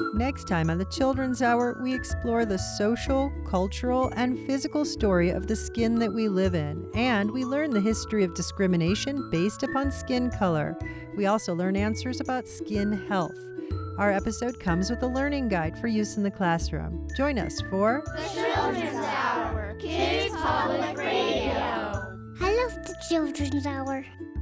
Next time on the Children's Hour, we explore the social, cultural, and physical story of the skin that we live in, and we learn the history of discrimination based upon skin color. We also learn answers about skin health. Our episode comes with a learning guide for use in the classroom. Join us for The Children's Hour, Kids Public Radio. I love the Children's Hour.